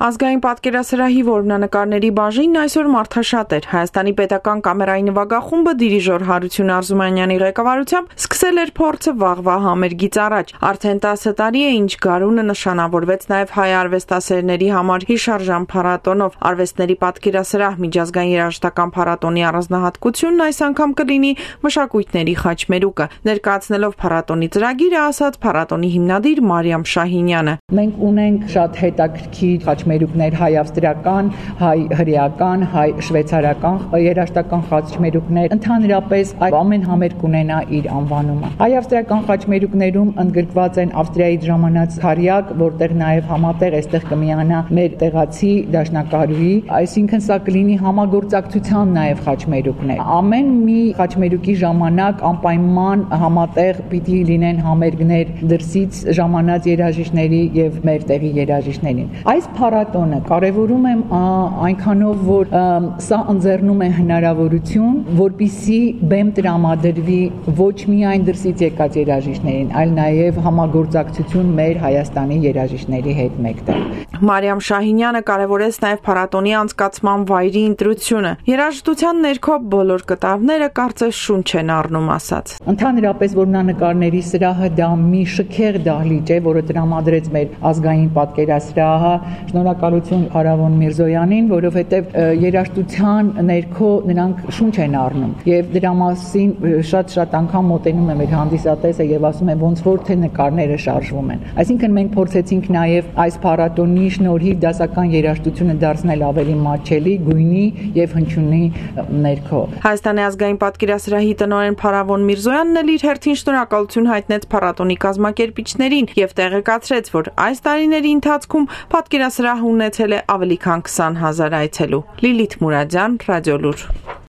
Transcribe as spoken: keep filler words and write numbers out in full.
Ազգային պատկերասրահի որմնանկարների բաժինն այսօր մարդաշատ էր։ Հայաստանի պետական կամերայի նվագախումբը դիրիժոր Հարություն Արզումանյանի ղեկավարությամբ սկսել էր փորձը վաղվա համերգից առաջ։ Արդեն տասը տարի է, ինչ գարունը նշանավորվեց նաև հայ արվեստասերների համար հիշարժան փառատոնով։ Արվեստների պատկերասրահ միջազգային երաժշտական փառատոնի առանձնահատկությունն այս անգամ կլինի մշակույթների խաչմերուկը։ Ներկայացնելով փառատոնի ծրագիրը, ասաց փառատոնի հիմնադիր Մարիամ Շահինյանը։ Մենք ունենք շատ հետաքրքիր խաչմերուկներ հայ-ավստրիական, հայ-հրեական, հայ-շվեյցարական երաժշտական խաչմերուկներ, ընդհանրապես ամեն համերգ ունենա իր անվանումը։ Հայ-ավստրիական խաչմերուկներում ընդգրկված են Ավստրիայից ժամանած քարյակ, որտեղ նաև համատեղ այստեղ կմիանա մեր տեղացի դաշնակահարուի, այսինքն սա կլինի համագործակցության նաև խաչմերուկներ։ Ամեն մի խաչմերուկի ժամանակ անպայման համատեղ պիտի լինեն համերգներ դրսից ժամանած երաժիշտների եւ մեր տեղի երաժիշտներին։ Այս փառատոնը կարևորում եմ այնքանով, որ սա ընձեռնում է հնարավորություն, որպիսի բեմ տրամադրվի ոչ միայն դրսից եկած երաժիշտներին, այլ նաև համագործակցություն մեր Հայաստանի երաժիշտների հետ մեկտեղ։ Մարիամ Շահինյանը կարևորեց նաև փառատոնի անցկացման վայրի ընտրությունը։ Երաժշտության ներքո բոլոր կտավները կարծես շունչ են առնում, ասաց։ Ընդհանրապես որմնանկարների սրահը դա մի շքեղ դահլիճ է, որը տրամադրեց մեր ազգային պատկերասրահը։ Շնորհակալություն Փարավոն Միրզոյանին, որովհետև երաժշտության ներքո նրանք շունչ են առնում։ Եվ դրա մասին շատ-շատ անգամ մոտենում է մեր հանդիսատեսը եւ ասում է ոնց որ թե նկարները շարժվում են։ Այսինքն մենք փորձեցինք նաեւ այս փառատոնի շնորհիվ դասական երաժշտությունը դարձնել ավելի մատչելի, գույնի եւ հնչյունի ներքո։ Հայաստանի ազգային պատկերասրահի տնօրեն Փարավոն Միրզոյանն էլ իր հերթին շնորհակալություն հայտնեց փառատոնի կազմակերպիչներին եւ տեղեկացրեց, որ այս տարիների ընթացքում պատկերասրահը ունեցել է ավելի քան քսան հազար այցելու։ Լիլիթ Մուրադյան, Ռադիոլուր։